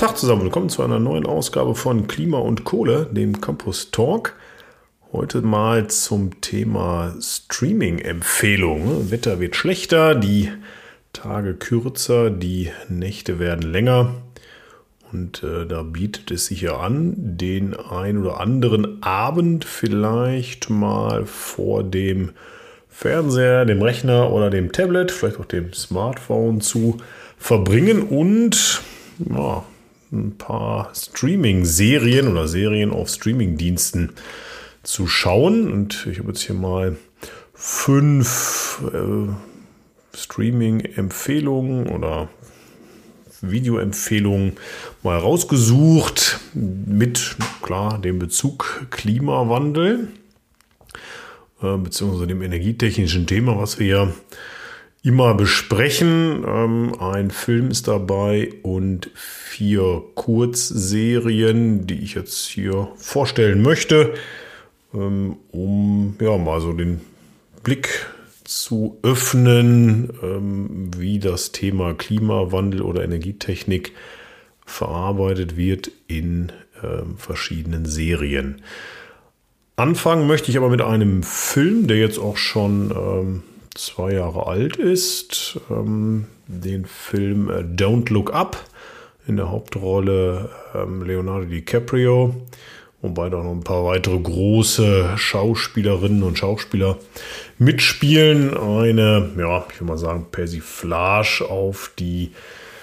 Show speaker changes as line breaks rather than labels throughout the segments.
Tag zusammen, willkommen zu einer neuen Ausgabe von Klima und Kohle, dem Campus Talk. Heute mal zum Thema Streaming-Empfehlungen. Wetter wird schlechter, die Tage kürzer, die Nächte werden länger. Und da bietet es sich ja an, den ein oder anderen Abend vielleicht mal vor dem Fernseher, dem Rechner oder dem Tablet, vielleicht auch dem Smartphone zu verbringen und ja, ein paar Streaming-Serien oder Serien auf Streaming-Diensten zu schauen. Und ich habe jetzt hier mal 5 Streaming-Empfehlungen oder Videoempfehlungen mal rausgesucht mit, klar, dem Bezug Klimawandel beziehungsweise dem energietechnischen Thema, was wir ja immer besprechen. Ein Film ist dabei und 4 Kurzserien, die ich jetzt hier vorstellen möchte, um ja mal so den Blick zu öffnen, wie das Thema Klimawandel oder Energietechnik verarbeitet wird in verschiedenen Serien. Anfangen möchte ich aber mit einem Film, der jetzt auch schon 2 Jahre alt ist. Den Film Don't Look Up, in der Hauptrolle Leonardo DiCaprio, wobei da noch ein paar weitere große Schauspielerinnen und Schauspieler mitspielen. Eine, ja, ich will mal sagen, Persiflage auf die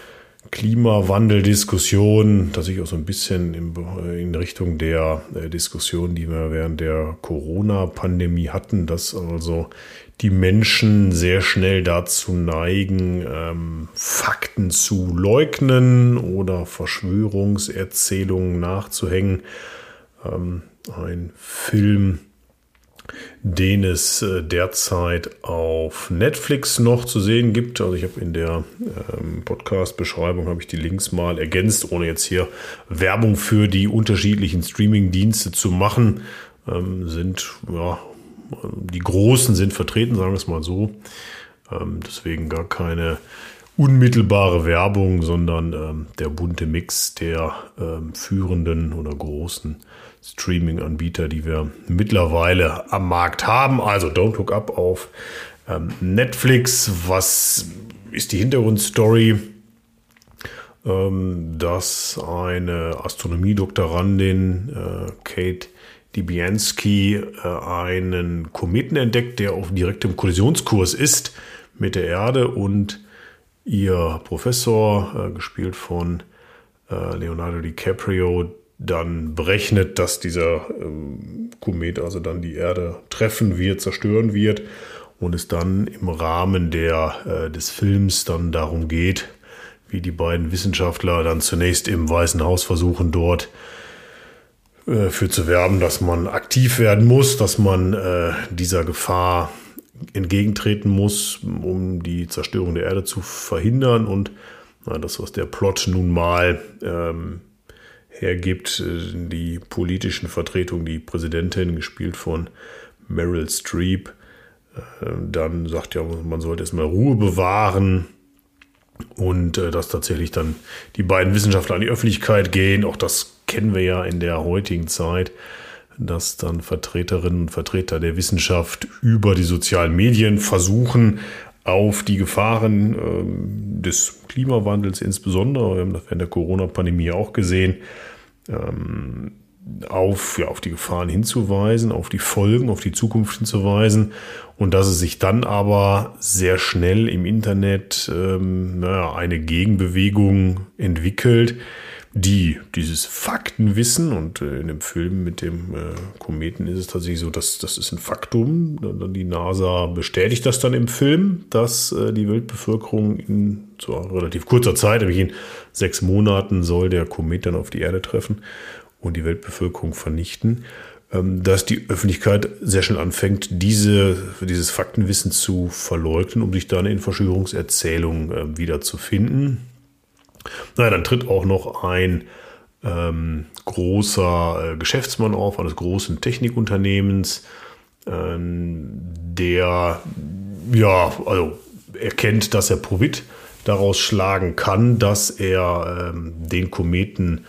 Klimawandeldiskussion, dass ich auch so ein bisschen in Richtung der Diskussion, die wir während der Corona-Pandemie hatten, dass also die Menschen sehr schnell dazu neigen, Fakten zu leugnen oder Verschwörungserzählungen nachzuhängen. Ein Film, den es derzeit auf Netflix noch zu sehen gibt. Also ich habe in der Podcast-Beschreibung habe ich die Links mal ergänzt, ohne jetzt hier Werbung für die unterschiedlichen Streaming-Dienste zu machen. Die großen sind vertreten, sagen wir es mal so. Deswegen gar keine unmittelbare Werbung, sondern der bunte Mix der führenden oder großen Streaming-Anbieter, die wir mittlerweile am Markt haben. Also Don't Look Up auf Netflix. Was ist die Hintergrundstory? Dass eine Astronomie-Doktorandin, Kate Dibiansky, einen Kometen entdeckt, der auf direktem Kollisionskurs ist mit der Erde, und ihr Professor, gespielt von Leonardo DiCaprio, dann berechnet, dass dieser Komet also dann die Erde treffen wird, zerstören wird, und es dann im Rahmen des Films dann darum geht, wie die beiden Wissenschaftler dann zunächst im Weißen Haus versuchen, dort für zu werben, dass man aktiv werden muss, dass man dieser Gefahr entgegentreten muss, um die Zerstörung der Erde zu verhindern. Und das, was der Plot nun mal hergibt, die politischen Vertretungen, die Präsidentin, gespielt von Meryl Streep, dann sagt ja, man sollte erstmal Ruhe bewahren, und dass tatsächlich dann die beiden Wissenschaftler an die Öffentlichkeit gehen. Auch das kennen wir ja in der heutigen Zeit, dass dann Vertreterinnen und Vertreter der Wissenschaft über die sozialen Medien versuchen, auf die Gefahren des Klimawandels insbesondere, wir haben das während der Corona-Pandemie auch gesehen, auf die Gefahren hinzuweisen, auf die Folgen, auf die Zukunft hinzuweisen, und dass es sich dann aber sehr schnell im Internet eine Gegenbewegung entwickelt, die dieses Faktenwissen, und in dem Film mit dem Kometen ist es tatsächlich so, dass das ist ein Faktum. Die NASA bestätigt das dann im Film, dass die Weltbevölkerung in so relativ kurzer Zeit, nämlich in 6 Monaten, soll der Komet dann auf die Erde treffen und die Weltbevölkerung vernichten, dass die Öffentlichkeit sehr schnell anfängt, dieses Faktenwissen zu verleugnen, um sich dann in Verschwörungserzählungen wiederzufinden. Dann tritt auch noch ein großer Geschäftsmann auf, eines großen Technikunternehmens, der erkennt, dass er Profit daraus schlagen kann, dass er den Kometen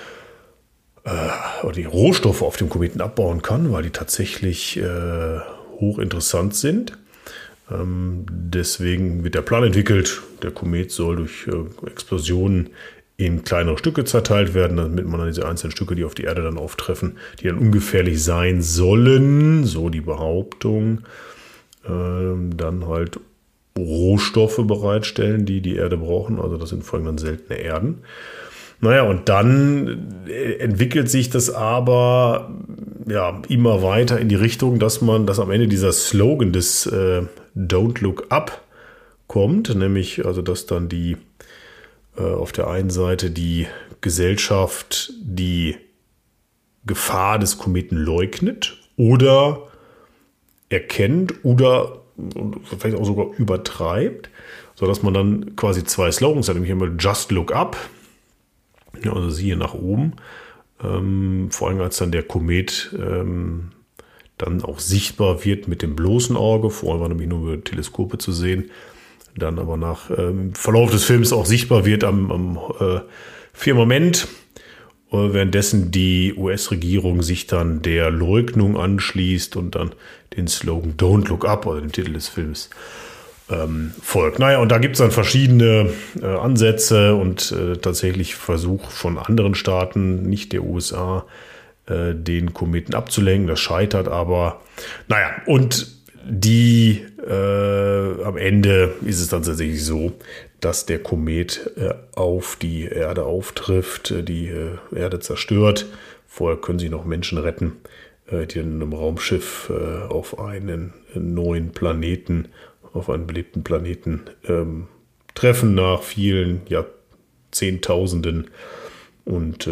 oder die Rohstoffe auf dem Kometen abbauen kann, weil die tatsächlich hochinteressant sind. Deswegen wird der Plan entwickelt, der Komet soll durch Explosionen in kleinere Stücke zerteilt werden, damit man dann diese einzelnen Stücke, die auf die Erde dann auftreffen, die dann ungefährlich sein sollen, so die Behauptung, dann halt Rohstoffe bereitstellen, die die Erde brauchen. Also das sind vor allem dann seltene Erden. Naja, und dann entwickelt sich das aber immer weiter in die Richtung, dass am Ende dieser Slogan des Don't Look Up kommt, nämlich also, dass dann auf der einen Seite die Gesellschaft die Gefahr des Kometen leugnet oder erkennt oder vielleicht auch sogar übertreibt, sodass man dann quasi zwei Slogans hat, nämlich einmal Just Look Up, also siehe nach oben, vor allem als dann der Komet dann auch sichtbar wird mit dem bloßen Auge, vorher war nämlich nur über Teleskope zu sehen, dann aber nach Verlauf des Films auch sichtbar wird am Firmament, währenddessen die US-Regierung sich dann der Leugnung anschließt und dann den Slogan Don't Look Up, also den Titel des Films, folgt. Naja, und da gibt es dann verschiedene Ansätze und tatsächlich Versuch von anderen Staaten, nicht der USA, den Kometen abzulenken. Das scheitert aber. Naja, und am Ende ist es dann tatsächlich so, dass der Komet auf die Erde auftrifft, die Erde zerstört. Vorher können sich noch Menschen retten, die in einem Raumschiff auf einen neuen Planeten, auf einen belebten Planeten treffen nach vielen Jahrzehntausenden. Und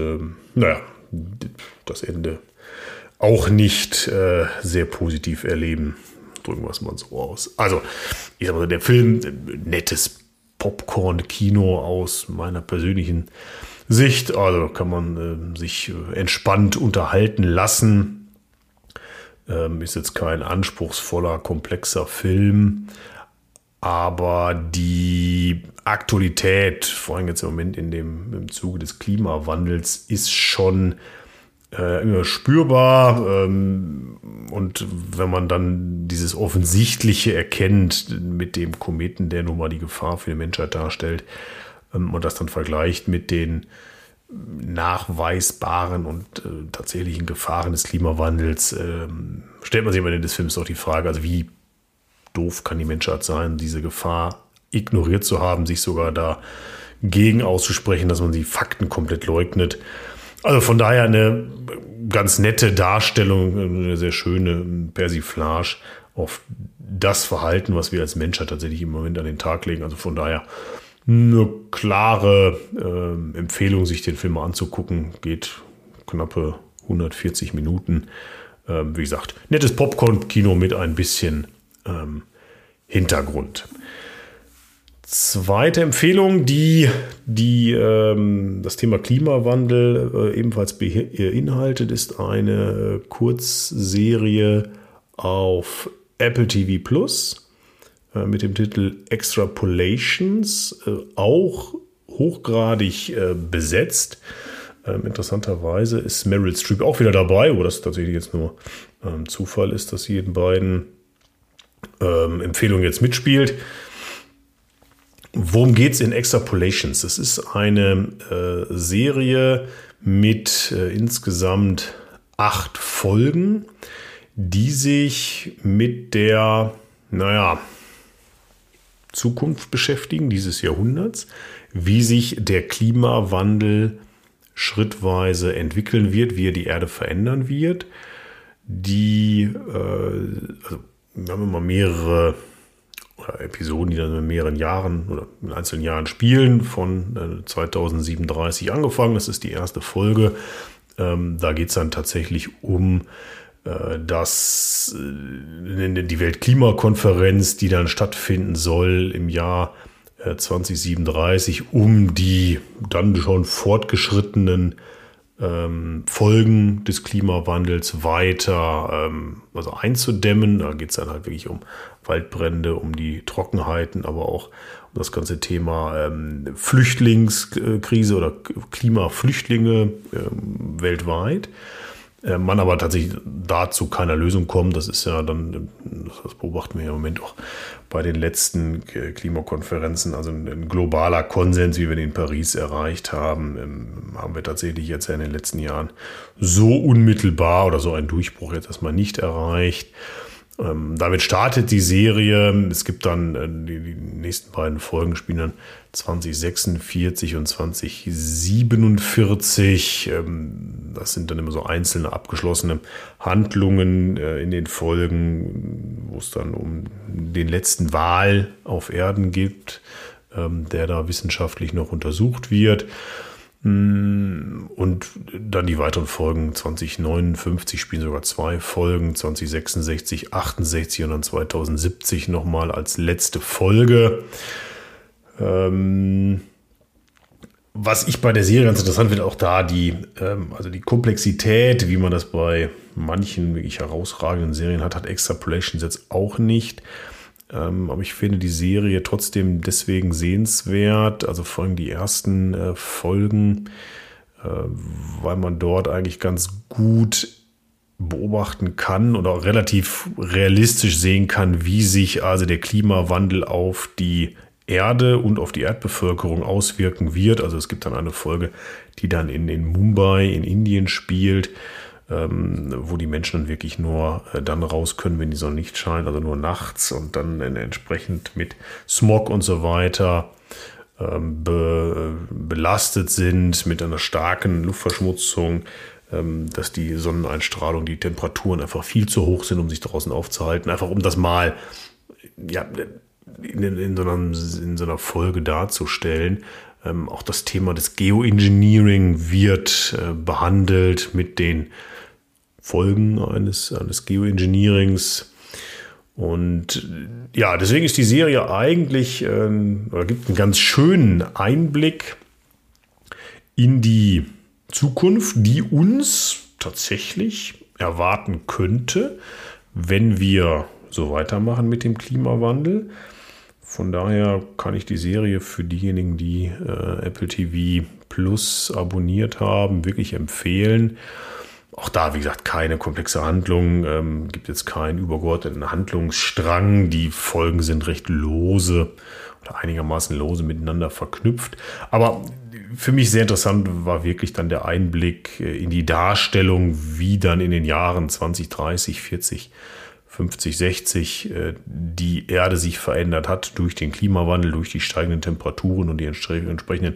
das Ende auch nicht sehr positiv erleben. Drücken wir es mal so aus. Also, ich sag mal, der Film, nettes Popcorn-Kino aus meiner persönlichen Sicht. Also kann man sich entspannt unterhalten lassen. Ist jetzt kein anspruchsvoller, komplexer Film. Aber die Aktualität, vor allem jetzt im Moment im Zuge des Klimawandels, ist schon immer spürbar. Und wenn man dann dieses Offensichtliche erkennt mit dem Kometen, der nun mal die Gefahr für die Menschheit darstellt, und das dann vergleicht mit den nachweisbaren und tatsächlichen Gefahren des Klimawandels, stellt man sich am Ende des Films auch die Frage, also wie doof kann die Menschheit sein, diese Gefahr ignoriert zu haben, sich sogar dagegen auszusprechen, dass man die Fakten komplett leugnet. Also von daher eine ganz nette Darstellung, eine sehr schöne Persiflage auf das Verhalten, was wir als Menschheit tatsächlich im Moment an den Tag legen. Also von daher eine klare Empfehlung, sich den Film mal anzugucken. Geht knappe 140 Minuten. Wie gesagt, nettes Popcorn-Kino mit ein bisschen Hintergrund. Zweite Empfehlung, die das Thema Klimawandel ebenfalls beinhaltet, ist eine Kurzserie auf Apple TV Plus mit dem Titel Extrapolations, auch hochgradig besetzt. Interessanterweise ist Meryl Streep auch wieder dabei, wo das tatsächlich jetzt nur Zufall ist, dass sie in beiden Empfehlungen jetzt mitspielt. Worum geht es in Extrapolations? Es ist eine Serie mit insgesamt 8 Folgen, die sich mit der Zukunft beschäftigen, dieses Jahrhunderts, wie sich der Klimawandel schrittweise entwickeln wird, wie er die Erde verändern wird. Wir haben immer mehrere Episoden, die dann in mehreren Jahren oder in einzelnen Jahren spielen, von 2037 angefangen. Das ist die erste Folge. Da geht es dann tatsächlich um die Weltklimakonferenz, die dann stattfinden soll im Jahr 2037, um die dann schon fortgeschrittenen Folgen des Klimawandels weiter also einzudämmen. Da geht es dann halt wirklich um Waldbrände, um die Trockenheiten, aber auch um das ganze Thema Flüchtlingskrise oder Klimaflüchtlinge weltweit. Man aber tatsächlich dazu keiner Lösung kommt. Das ist ja dann, das beobachten wir ja im Moment auch bei den letzten Klimakonferenzen, also ein globaler Konsens, wie wir den in Paris erreicht haben, haben wir tatsächlich jetzt ja in den letzten Jahren so unmittelbar oder so einen Durchbruch jetzt erstmal nicht erreicht. Damit startet die Serie. Es gibt dann die nächsten beiden Folgen spielen dann 2046 und 2047. Das sind dann immer so einzelne abgeschlossene Handlungen in den Folgen, wo es dann um den letzten Wal auf Erden geht, der da wissenschaftlich noch untersucht wird. Und dann die weiteren Folgen 2059 spielen sogar 2 Folgen, 2066, 68 und dann 2070 nochmal als letzte Folge. Was ich bei der Serie ganz interessant finde, auch da also die Komplexität, wie man das bei manchen wirklich herausragenden Serien hat Extrapolations jetzt auch nicht. Aber ich finde die Serie trotzdem deswegen sehenswert, also vor allem die ersten Folgen, weil man dort eigentlich ganz gut beobachten kann oder auch relativ realistisch sehen kann, wie sich also der Klimawandel auf die Erde und auf die Erdbevölkerung auswirken wird. Also es gibt dann eine Folge, die dann in Mumbai in Indien spielt, wo die Menschen dann wirklich nur dann raus können, wenn die Sonne nicht scheint, also nur nachts und dann entsprechend mit Smog und so weiter belastet sind, mit einer starken Luftverschmutzung, dass die Sonneneinstrahlung, die Temperaturen einfach viel zu hoch sind, um sich draußen aufzuhalten, einfach um das mal in so einer Folge darzustellen. Auch das Thema des Geoengineering wird behandelt mit den Folgen eines Geoengineerings. Und ja, deswegen ist die Serie eigentlich, oder gibt einen ganz schönen Einblick in die Zukunft, die uns tatsächlich erwarten könnte, wenn wir so weitermachen mit dem Klimawandel. Von daher kann ich die Serie für diejenigen, die Apple TV Plus abonniert haben, wirklich empfehlen. Auch da, wie gesagt, keine komplexe Handlung, gibt jetzt keinen übergeordneten Handlungsstrang. Die Folgen sind recht lose oder einigermaßen lose miteinander verknüpft. Aber für mich sehr interessant war wirklich dann der Einblick in die Darstellung, wie dann in den Jahren 20, 30, 40, 50, 60 die Erde sich verändert hat durch den Klimawandel, durch die steigenden Temperaturen und die entsprechenden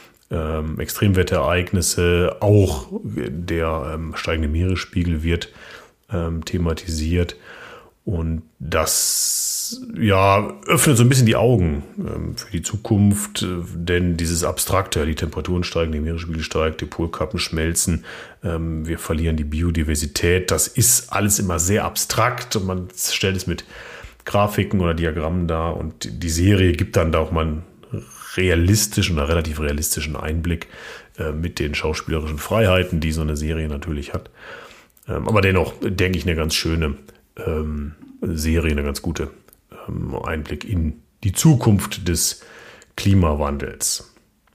Extremwetterereignisse. Auch der steigende Meeresspiegel wird thematisiert. Und das öffnet so ein bisschen die Augen für die Zukunft, denn dieses Abstrakte, die Temperaturen steigen, der Meeresspiegel steigt, die Polkappen schmelzen, wir verlieren die Biodiversität, das ist alles immer sehr abstrakt und man stellt es mit Grafiken oder Diagrammen dar und die Serie gibt dann da auch mal einen realistischen oder relativ realistischen Einblick mit den schauspielerischen Freiheiten, die so eine Serie natürlich hat. Aber dennoch, denke ich, eine ganz schöne Serie, eine ganz gute Einblick in die Zukunft des Klimawandels.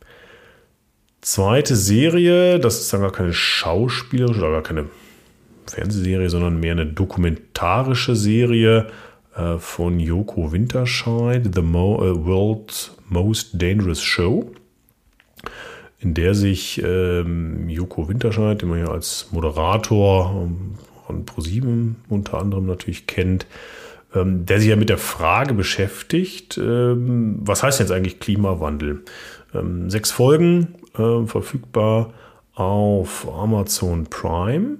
Zweite Serie, das ist dann gar keine schauspielerische oder gar keine Fernsehserie, sondern mehr eine dokumentarische Serie von Joko Winterscheid, The World's Most Dangerous Show, in der sich Joko Winterscheid, den man ja als Moderator von ProSieben unter anderem natürlich kennt, der sich ja mit der Frage beschäftigt, was heißt jetzt eigentlich Klimawandel? 6 Folgen verfügbar auf Amazon Prime.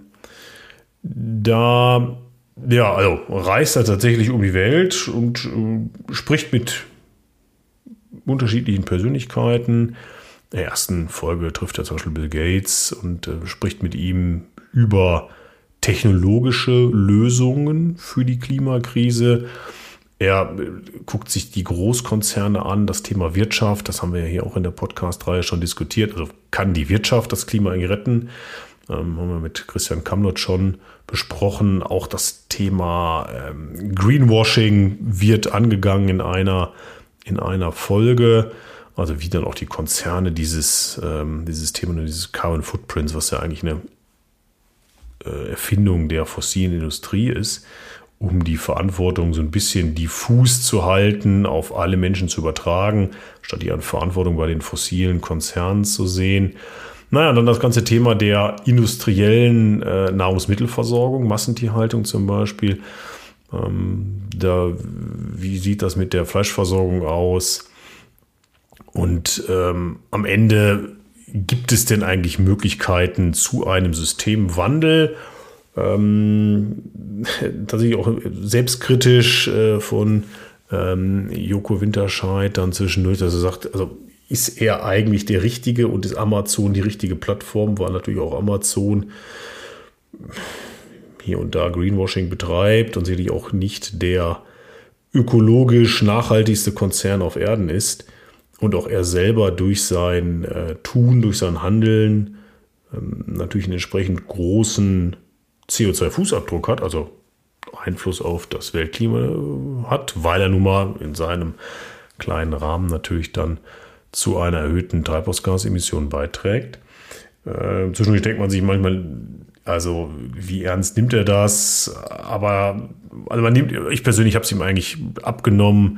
Da reist er tatsächlich um die Welt und spricht mit unterschiedlichen Persönlichkeiten. In der ersten Folge trifft er zum Beispiel Bill Gates und spricht mit ihm über technologische Lösungen für die Klimakrise. Er guckt sich die Großkonzerne an, das Thema Wirtschaft, das haben wir ja hier auch in der Podcast-Reihe schon diskutiert. Also kann die Wirtschaft das Klima eigentlich retten? Haben wir mit Christian Kamlott schon besprochen. Auch das Thema Greenwashing wird angegangen in einer Folge. Also wie dann auch die Konzerne dieses Thema, dieses Carbon Footprints, was ja eigentlich eine Erfindung der fossilen Industrie ist, um die Verantwortung so ein bisschen diffus zu halten, auf alle Menschen zu übertragen, statt die Verantwortung bei den fossilen Konzernen zu sehen. Naja, dann das ganze Thema der industriellen Nahrungsmittelversorgung, Massentierhaltung zum Beispiel. Wie sieht das mit der Fleischversorgung aus? Und am Ende gibt es denn eigentlich Möglichkeiten zu einem Systemwandel? Tatsächlich auch selbstkritisch von Joko Winterscheid dann zwischendurch, dass er sagt, also ist er eigentlich der Richtige und ist Amazon die richtige Plattform, weil natürlich auch Amazon hier und da Greenwashing betreibt und sicherlich auch nicht der ökologisch nachhaltigste Konzern auf Erden ist und auch er selber durch sein Tun, durch sein Handeln natürlich einen entsprechend großen CO2-Fußabdruck hat, also Einfluss auf das Weltklima hat, weil er nun mal in seinem kleinen Rahmen natürlich dann zu einer erhöhten Treibhausgasemission beiträgt. Zwischendurch denkt man sich manchmal, also wie ernst nimmt er das? Aber also ich persönlich habe es ihm eigentlich abgenommen,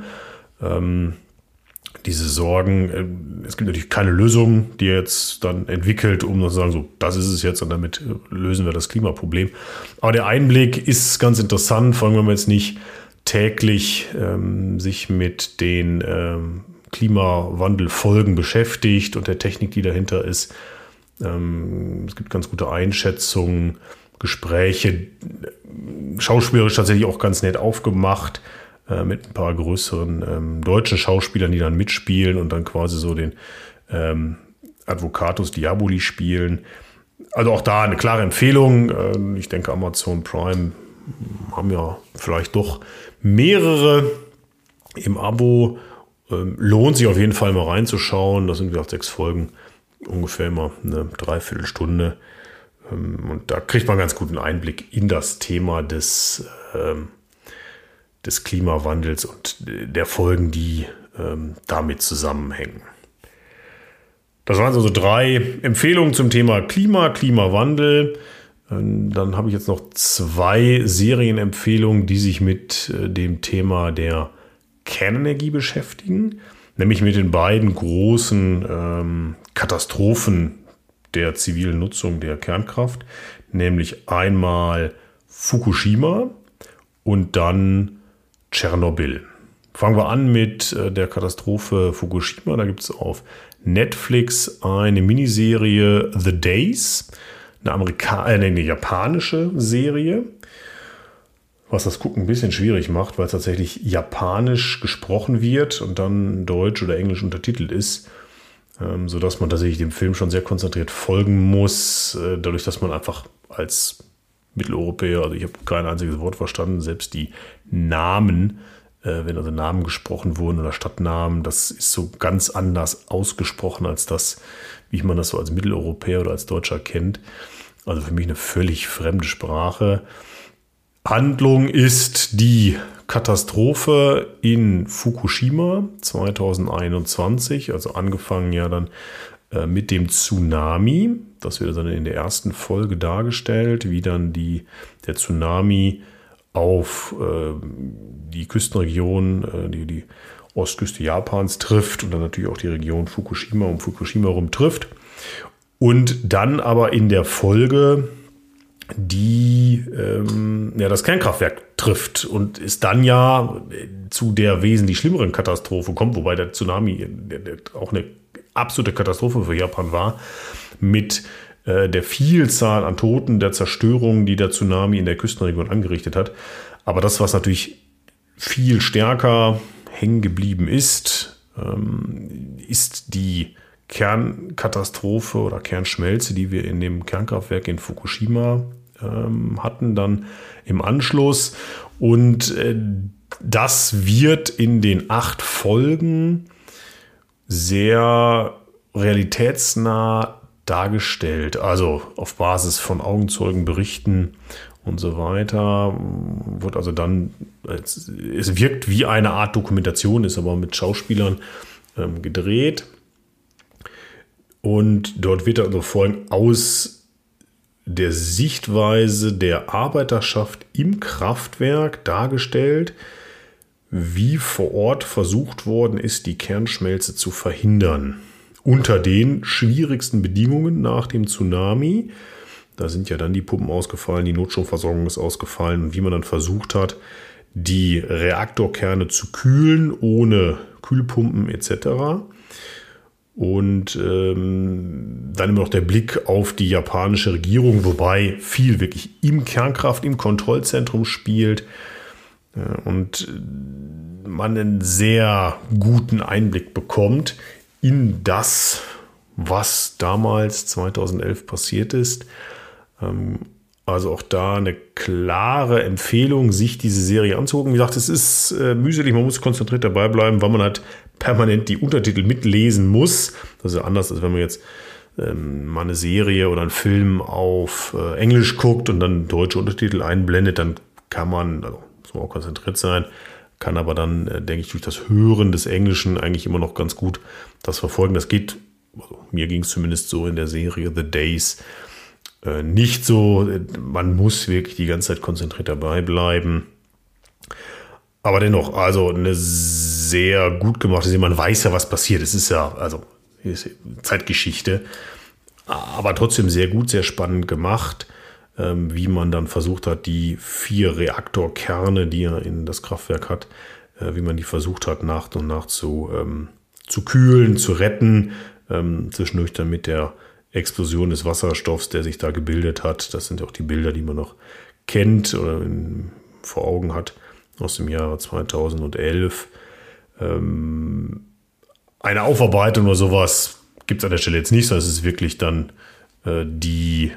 diese Sorgen. Es gibt natürlich keine Lösung, die er jetzt dann entwickelt, um zu sagen, so, das ist es jetzt und damit lösen wir das Klimaproblem. Aber der Einblick ist ganz interessant, vor allem wenn man jetzt nicht täglich sich mit den Klimawandelfolgen beschäftigt und der Technik, die dahinter ist. Es gibt ganz gute Einschätzungen, Gespräche, schauspielerisch tatsächlich auch ganz nett aufgemacht, mit ein paar größeren deutschen Schauspielern, die dann mitspielen und dann quasi so den Advocatus Diaboli spielen. Also auch da eine klare Empfehlung. Ich denke, Amazon Prime haben ja vielleicht doch mehrere im Abo. Lohnt sich auf jeden Fall mal reinzuschauen. Das sind wir auf 6 Folgen, ungefähr immer eine Dreiviertelstunde. Und da kriegt man einen ganz guten Einblick in das Thema des Klimawandels und der Folgen, die damit zusammenhängen. Das waren also 3 Empfehlungen zum Thema Klimawandel. Dann habe ich jetzt noch 2 Serienempfehlungen, die sich mit dem Thema der Kernenergie beschäftigen, nämlich mit den beiden großen Katastrophen der zivilen Nutzung der Kernkraft, nämlich einmal Fukushima und dann Tschernobyl. Fangen wir an mit der Katastrophe Fukushima. Da gibt es auf Netflix eine Miniserie The Days, eine japanische Serie, was das Gucken ein bisschen schwierig macht, weil es tatsächlich japanisch gesprochen wird und dann deutsch oder englisch untertitelt ist, sodass man tatsächlich dem Film schon sehr konzentriert folgen muss, dadurch, dass man einfach als Mitteleuropäer, also ich habe kein einziges Wort verstanden, selbst die Namen, wenn also Namen gesprochen wurden oder Stadtnamen, das ist so ganz anders ausgesprochen als das, wie man das so als Mitteleuropäer oder als Deutscher kennt. Also für mich eine völlig fremde Sprache. Handlung ist die Katastrophe in Fukushima 2021, also angefangen ja dann mit dem Tsunami. Das wird dann in der ersten Folge dargestellt, wie dann der Tsunami auf die Küstenregion, die Ostküste Japans trifft und dann natürlich auch die Region Fukushima um Fukushima herum trifft. Und dann aber in der Folge das Kernkraftwerk trifft und es dann ja zu der wesentlich schlimmeren Katastrophe kommt, wobei der Tsunami auch eine absolute Katastrophe für Japan war, mit der Vielzahl an Toten, der Zerstörung, die der Tsunami in der Küstenregion angerichtet hat. Aber das, was natürlich viel stärker hängen geblieben ist, ist die Kernkatastrophe oder Kernschmelze, die wir in dem Kernkraftwerk in Fukushima hatten, dann im Anschluss. Und das wird in den 8 Folgen sehr realitätsnah dargestellt. Also auf Basis von Augenzeugenberichten und so weiter. Wird also dann, es wirkt wie eine Art Dokumentation, ist aber mit Schauspielern gedreht. Und dort wird also vor allem aus der Sichtweise der Arbeiterschaft im Kraftwerk dargestellt, wie vor Ort versucht worden ist, die Kernschmelze zu verhindern. Unter den schwierigsten Bedingungen nach dem Tsunami. Da sind ja dann die Pumpen ausgefallen, die Notstromversorgung ist ausgefallen und wie man dann versucht hat, die Reaktorkerne zu kühlen, ohne Kühlpumpen etc. Und dann immer noch der Blick auf die japanische Regierung, wobei viel wirklich im Kontrollzentrum spielt. Und man einen sehr guten Einblick bekommt in das, was damals 2011 passiert ist. Also auch da eine klare Empfehlung, sich diese Serie anzugucken. Wie gesagt, es ist mühselig, man muss konzentriert dabei bleiben, weil man halt permanent die Untertitel mitlesen muss. Das ist ja anders, als wenn man jetzt mal eine Serie oder einen Film auf Englisch guckt und dann deutsche Untertitel einblendet, dann kann man, also muss man auch konzentriert sein, kann aber dann, denke ich, durch das Hören des Englischen eigentlich immer noch ganz gut das verfolgen. Das geht, also mir ging es zumindest so in der Serie The Days, nicht so. Man muss wirklich die ganze Zeit konzentriert dabei bleiben. Aber dennoch, also eine sehr gut gemachte Serie. Man weiß ja, was passiert. Es ist ja, also ist Zeitgeschichte, aber trotzdem sehr gut, sehr spannend gemacht, wie man dann versucht hat, die 4 Reaktorkerne, die er in das Kraftwerk hat, wie man die versucht hat, nach und nach zu kühlen, zu retten, zwischendurch dann mit der Explosion des Wasserstoffs, der sich da gebildet hat. Das sind auch die Bilder, die man noch kennt oder vor Augen hat aus dem Jahre 2011. Eine Aufarbeitung oder sowas gibt es an der Stelle jetzt nicht, sondern es ist wirklich dann die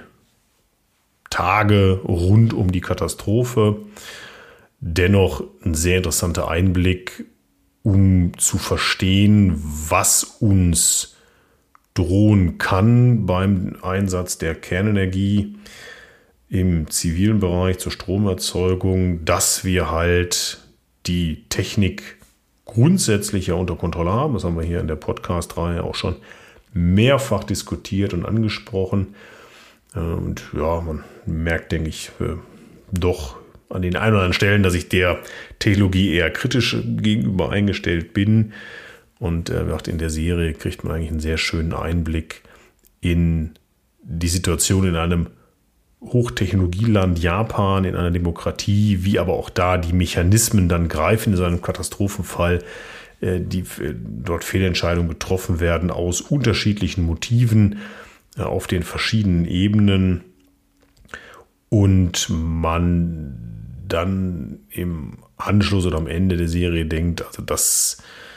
Tage rund um die Katastrophe. Dennoch ein sehr interessanter Einblick, um zu verstehen, was uns drohen kann beim Einsatz der Kernenergie im zivilen Bereich zur Stromerzeugung, dass wir halt die Technik grundsätzlich ja unter Kontrolle haben. Das haben wir hier in der Podcast-Reihe auch schon mehrfach diskutiert und angesprochen. Und ja, man merkt, denke ich, doch an den ein oder anderen Stellen, dass ich der Technologie eher kritisch gegenüber eingestellt bin. Und in der Serie kriegt man eigentlich einen sehr schönen Einblick in die Situation in einem Hochtechnologieland Japan, in einer Demokratie, wie aber auch da die Mechanismen dann greifen in so einem Katastrophenfall, die dort Fehlentscheidungen getroffen werden aus unterschiedlichen Motiven auf den verschiedenen Ebenen und man dann im Anschluss oder am Ende der Serie denkt, also das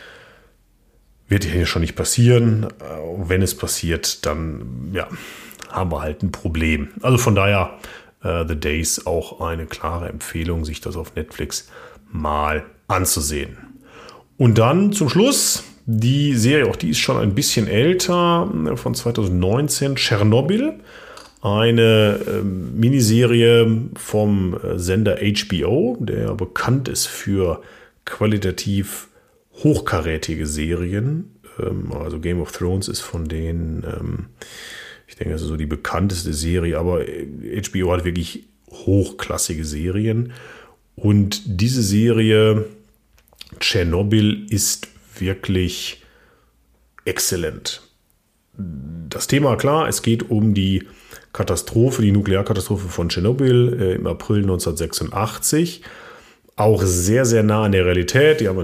wird hier schon nicht passieren. Und wenn es passiert, dann ja, haben wir halt ein Problem. Also von daher The Days auch eine klare Empfehlung, sich das auf Netflix mal anzusehen. Und dann zum Schluss die Serie, auch die ist schon ein bisschen älter, von 2019, Tschernobyl. Eine Miniserie vom Sender HBO, der bekannt ist für qualitativ hochkarätige Serien. Also Game of Thrones ist von denen, ich denke, das ist so die bekannteste Serie, aber HBO hat wirklich hochklassige Serien. Und diese Serie Tschernobyl ist wirklich exzellent. Das Thema, klar, es geht um die Katastrophe, die Nuklearkatastrophe von Tschernobyl im April 1986. Auch sehr, sehr nah an der Realität. Die haben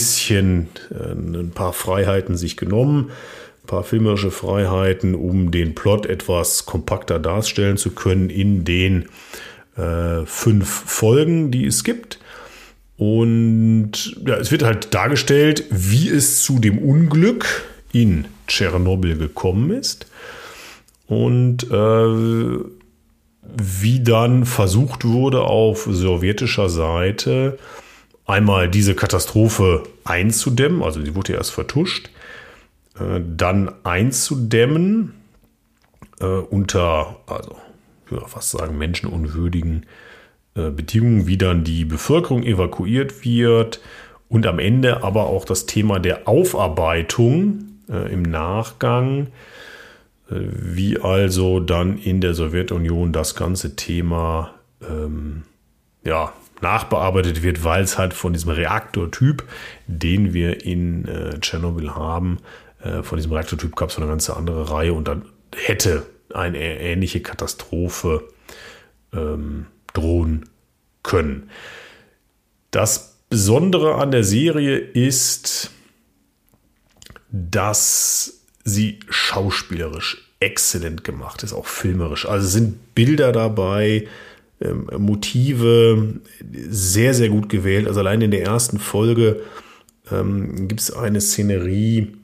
ein paar Freiheiten sich genommen, ein paar filmerische Freiheiten, um den Plot etwas kompakter darstellen zu können in den 5 Folgen, die es gibt. Und ja, es wird halt dargestellt, wie es zu dem Unglück in Tschernobyl gekommen ist und wie dann versucht wurde, auf sowjetischer Seite einmal diese Katastrophe einzudämmen, also die wurde ja erst vertuscht, dann einzudämmen unter, also ich würde fast sagen, menschenunwürdigen Bedingungen, wie dann die Bevölkerung evakuiert wird und am Ende aber auch das Thema der Aufarbeitung im Nachgang, wie also dann in der Sowjetunion das ganze Thema nachbearbeitet wird, weil es halt von diesem Reaktortyp, den wir in Tschernobyl haben, von diesem Reaktortyp gab es eine ganze andere Reihe und dann hätte eine ähnliche Katastrophe drohen können. Das Besondere an der Serie ist, dass sie schauspielerisch exzellent gemacht ist, auch filmerisch. Also sind Bilder dabei, Motive sehr, sehr gut gewählt. Also allein in der ersten Folge gibt es eine Szenerie,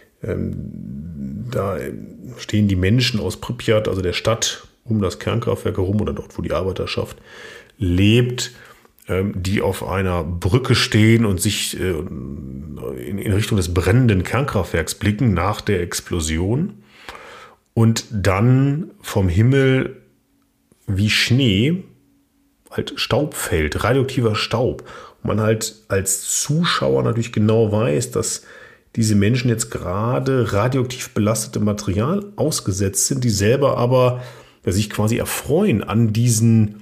da stehen die Menschen aus Pripyat, also der Stadt um das Kernkraftwerk herum oder dort, wo die Arbeiterschaft lebt, die auf einer Brücke stehen und sich in Richtung des brennenden Kernkraftwerks blicken nach der Explosion und dann vom Himmel wie Schnee halt Staub fällt, radioaktiver Staub. Und man halt als Zuschauer natürlich genau weiß, dass diese Menschen jetzt gerade radioaktiv belastete Material ausgesetzt sind, die selber aber sich quasi erfreuen an diesem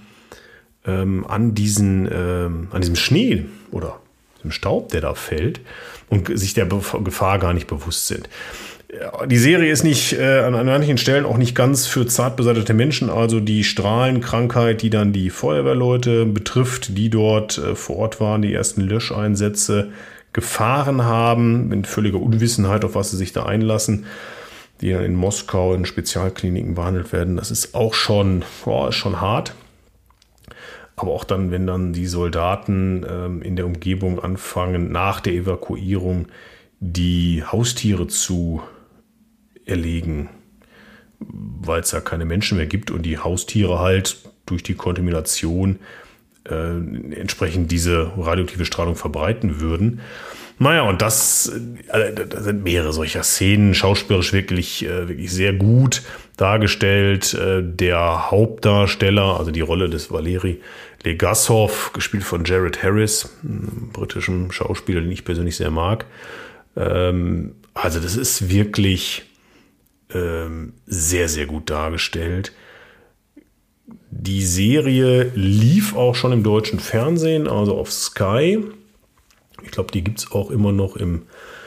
Schnee oder dem Staub, der da fällt und sich der Gefahr gar nicht bewusst sind. Die Serie ist nicht an manchen Stellen auch nicht ganz für zart beseitete Menschen, also die Strahlenkrankheit, die dann die Feuerwehrleute betrifft, die dort vor Ort waren, die ersten Löscheinsätze gefahren haben, in völliger Unwissenheit, auf was sie sich da einlassen, die dann in Moskau in Spezialkliniken behandelt werden. Das ist auch schon hart. Aber auch dann, wenn dann die Soldaten in der Umgebung anfangen, nach der Evakuierung die Haustiere zu erlegen, weil es ja keine Menschen mehr gibt und die Haustiere halt durch die Kontamination entsprechend diese radioaktive Strahlung verbreiten würden. Naja, und da sind mehrere solcher Szenen, schauspielerisch wirklich sehr gut dargestellt. Der Hauptdarsteller, also die Rolle des Valeri Legasov, gespielt von Jared Harris, einem britischen Schauspieler, den ich persönlich sehr mag. Also das ist wirklich sehr, sehr gut dargestellt. Die Serie lief auch schon im deutschen Fernsehen, also auf Sky. Ich glaube, die gibt es auch immer noch im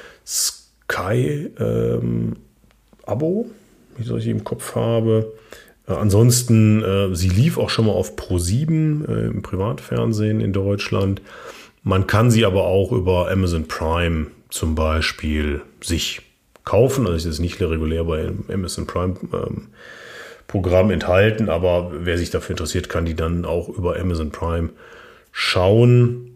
Sky-Abo, wie ich das im Kopf habe. Ansonsten, sie lief auch schon mal auf Pro7 im Privatfernsehen in Deutschland. Man kann sie aber auch über Amazon Prime zum Beispiel sich kaufen. Also es ist nicht regulär bei Amazon Prime Programm enthalten, aber wer sich dafür interessiert, kann die dann auch über Amazon Prime schauen.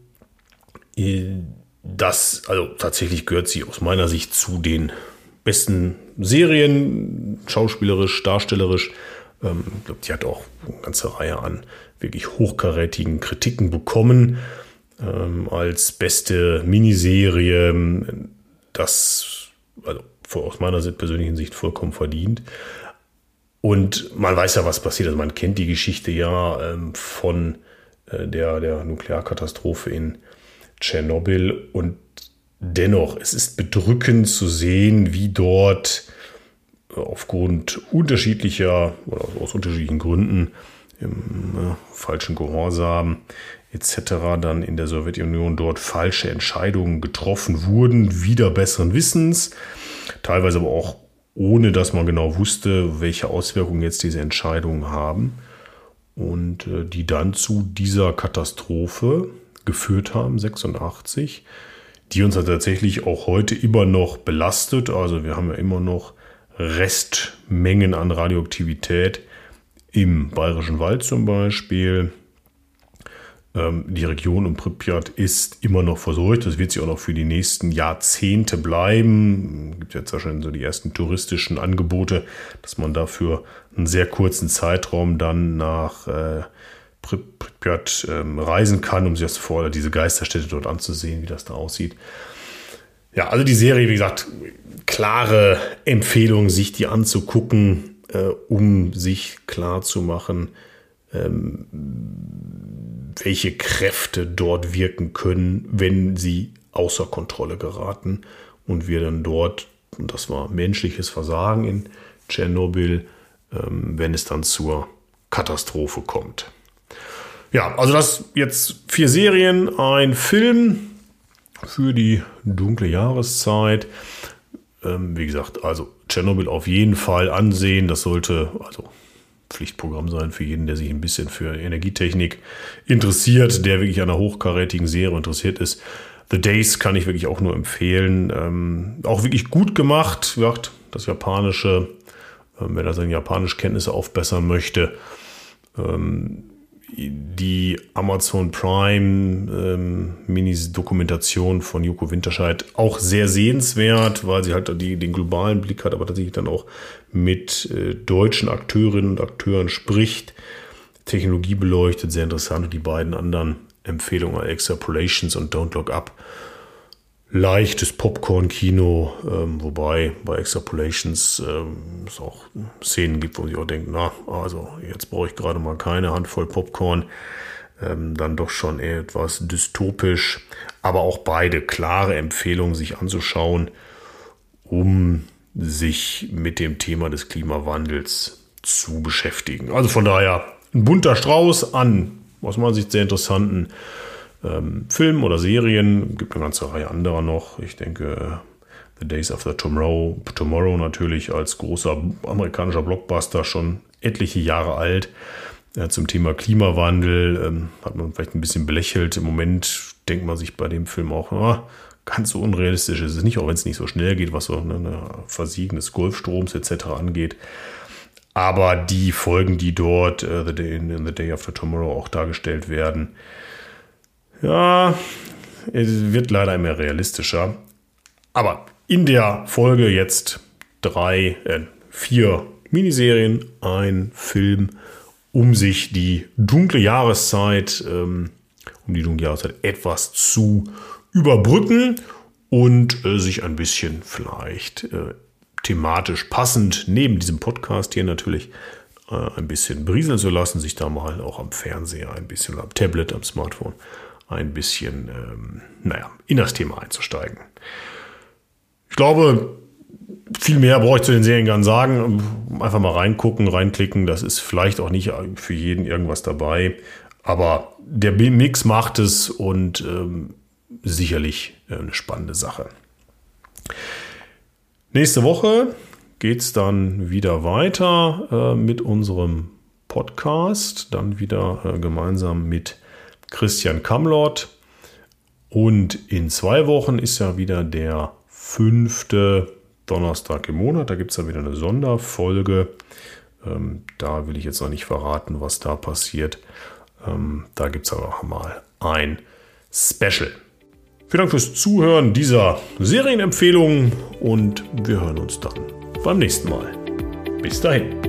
Also tatsächlich gehört sie aus meiner Sicht zu den besten Serien, schauspielerisch, darstellerisch. Ich glaube, die hat auch eine ganze Reihe an wirklich hochkarätigen Kritiken bekommen. Als beste Miniserie, das also aus meiner persönlichen Sicht vollkommen verdient. Und man weiß ja, was passiert. Also man kennt die Geschichte ja von der Nuklearkatastrophe in Tschernobyl. Und dennoch, es ist bedrückend zu sehen, wie dort aufgrund unterschiedlicher oder aus unterschiedlichen Gründen im falschen Gehorsam etc. dann in der Sowjetunion dort falsche Entscheidungen getroffen wurden, wider besseren Wissens, teilweise aber auch ohne dass man genau wusste, welche Auswirkungen jetzt diese Entscheidungen haben und die dann zu dieser Katastrophe geführt haben, 86, die uns ja tatsächlich auch heute immer noch belastet. Also wir haben ja immer noch Restmengen an Radioaktivität im Bayerischen Wald zum Beispiel. Die Region um Pripyat ist immer noch verseucht. Das wird sie auch noch für die nächsten Jahrzehnte bleiben. Es gibt jetzt ja schon so die ersten touristischen Angebote, dass man dafür einen sehr kurzen Zeitraum dann nach Pripyat reisen kann, um sich das vor diese Geisterstätte dort anzusehen, wie das da aussieht. Ja, also die Serie, wie gesagt, klare Empfehlung, sich die anzugucken, um sich klar zu machen, welche Kräfte dort wirken können, wenn sie außer Kontrolle geraten und wir dann dort, und das war menschliches Versagen in Tschernobyl, wenn es dann zur Katastrophe kommt. Ja, also das jetzt 4 Serien, ein Film für die dunkle Jahreszeit. Wie gesagt, also Tschernobyl auf jeden Fall ansehen. Das sollte also Pflichtprogramm sein für jeden, der sich ein bisschen für Energietechnik interessiert, der wirklich an einer hochkarätigen Serie interessiert ist. The Days kann ich wirklich auch nur empfehlen. Auch wirklich gut gemacht. Ja, das Japanische, wer da seine Japanischkenntnisse aufbessern möchte. Die Amazon Prime Mini-Dokumentation von Joko Winterscheid auch sehr sehenswert, weil sie halt den globalen Blick hat, aber tatsächlich dann auch mit deutschen Akteurinnen und Akteuren spricht. Technologie beleuchtet, sehr interessant. Und die beiden anderen Empfehlungen, Extrapolations und Don't Look Up. Leichtes Popcorn-Kino, wobei bei Extrapolations es auch Szenen gibt, wo man sich auch denkt, na, also jetzt brauche ich gerade mal keine Handvoll Popcorn. Dann doch schon etwas dystopisch, aber auch beide klare Empfehlungen, sich anzuschauen, um sich mit dem Thema des Klimawandels zu beschäftigen. Also von daher ein bunter Strauß an, aus meiner Sicht sehr interessanten Filmen oder Serien, gibt eine ganze Reihe anderer noch. Ich denke, The Days After Tomorrow natürlich als großer amerikanischer Blockbuster, schon etliche Jahre alt. Zum Thema Klimawandel hat man vielleicht ein bisschen belächelt. Im Moment denkt man sich bei dem Film auch, ganz so unrealistisch ist es nicht, auch wenn es nicht so schnell geht, was so ein Versiegen des Golfstroms etc. angeht. Aber die Folgen, die dort in The Day After Tomorrow auch dargestellt werden, ja, es wird leider immer realistischer. Aber in der Folge jetzt 4 Miniserien, ein Film, um sich die dunkle Jahreszeit, etwas zu überbrücken und sich ein bisschen vielleicht thematisch passend neben diesem Podcast hier natürlich ein bisschen berieseln zu lassen, sich da mal auch am Fernseher ein bisschen, am Tablet, am Smartphone ein bisschen, in das Thema einzusteigen. Ich glaube, viel mehr brauche ich zu den Serien gar nicht sagen. Einfach mal reingucken, reinklicken. Das ist vielleicht auch nicht für jeden irgendwas dabei. Aber der Mix macht es und sicherlich eine spannende Sache. Nächste Woche geht es dann wieder weiter mit unserem Podcast. Dann wieder gemeinsam mit Christian Kamlott. Und in 2 Wochen ist ja wieder der 5. Donnerstag im Monat. Da gibt es dann wieder eine Sonderfolge. Da will ich jetzt noch nicht verraten, was da passiert. Da gibt es aber auch mal ein Special. Vielen Dank fürs Zuhören dieser Serienempfehlung und wir hören uns dann beim nächsten Mal. Bis dahin.